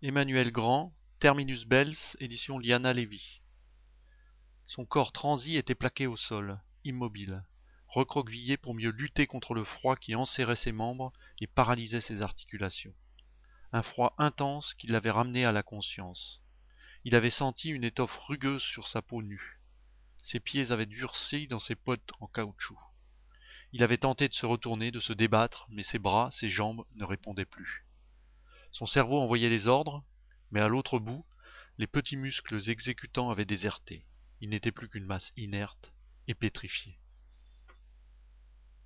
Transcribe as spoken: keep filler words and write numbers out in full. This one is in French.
Emmanuel Grand, Terminus Bells, édition Liana Levy. Son corps transi était plaqué au sol, immobile, recroquevillé pour mieux lutter contre le froid qui enserrait ses membres et paralysait ses articulations. Un froid intense qui l'avait ramené à la conscience. Il avait senti une étoffe rugueuse sur sa peau nue. Ses pieds avaient durci dans ses bottes en caoutchouc. Il avait tenté de se retourner, de se débattre, mais ses bras, ses jambes ne répondaient plus. Son cerveau envoyait les ordres, mais à l'autre bout, les petits muscles exécutants avaient déserté. Il n'était plus qu'une masse inerte et pétrifiée.